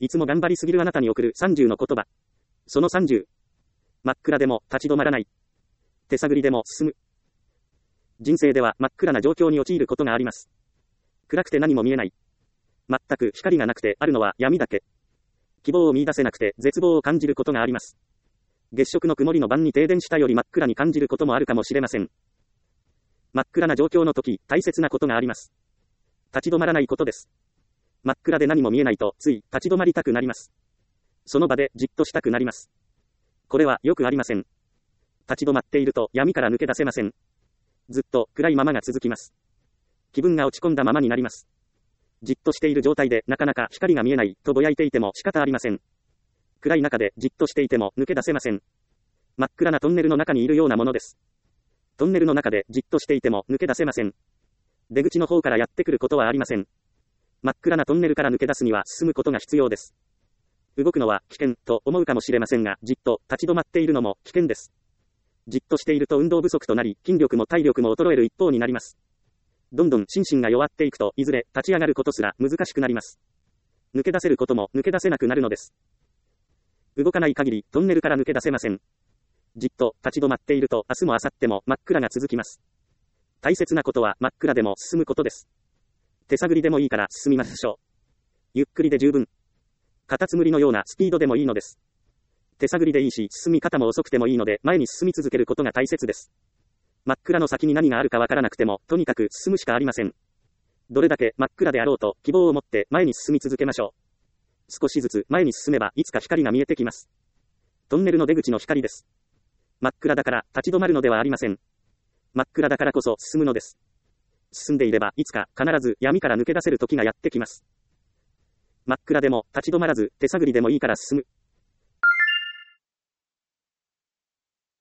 いつも頑張りすぎるあなたに送る30の言葉。その30。真っ暗でも立ち止まらない。手探りでも進む。人生では真っ暗な状況に陥ることがあります。暗くて何も見えない。全く光がなくてあるのは闇だけ。希望を見出せなくて絶望を感じることがあります。月食の曇りの晩に停電したより真っ暗に感じることもあるかもしれません。真っ暗な状況の時、大切なことがあります。立ち止まらないことです。真っ暗で何も見えないと、つい立ち止まりたくなります。その場でじっとしたくなります。これはよくありません。立ち止まっていると闇から抜け出せません。ずっと暗いままが続きます。気分が落ち込んだままになります。じっとしている状態でなかなか光が見えないとぼやいていても仕方ありません。暗い中でじっとしていても抜け出せません。真っ暗なトンネルの中にいるようなものです。トンネルの中でじっとしていても抜け出せません。出口の方からやってくることはありません。真っ暗なトンネルから抜け出すには進むことが必要です。動くのは危険と思うかもしれませんが、じっと立ち止まっているのも危険です。じっとしていると運動不足となり、筋力も体力も衰える一方になります。どんどん心身が弱っていくと、いずれ立ち上がることすら難しくなります。抜け出せることも抜け出せなくなるのです。動かない限りトンネルから抜け出せません。じっと立ち止まっていると明日も明後日も真っ暗が続きます。大切なことは真っ暗でも進むことです。手探りでもいいから進みましょう。ゆっくりで十分。カタツムリのようなスピードでもいいのです。手探りでいいし、進み方も遅くてもいいので、前に進み続けることが大切です。真っ暗の先に何があるかわからなくても、とにかく進むしかありません。どれだけ真っ暗であろうと、希望を持って前に進み続けましょう。少しずつ前に進めば、いつか光が見えてきます。トンネルの出口の光です。真っ暗だから立ち止まるのではありません。真っ暗だからこそ進むのです。進んでいれば、いつか必ず闇から抜け出せる時がやってきます。真っ暗でも立ち止まらず、手探りでもいいから進む。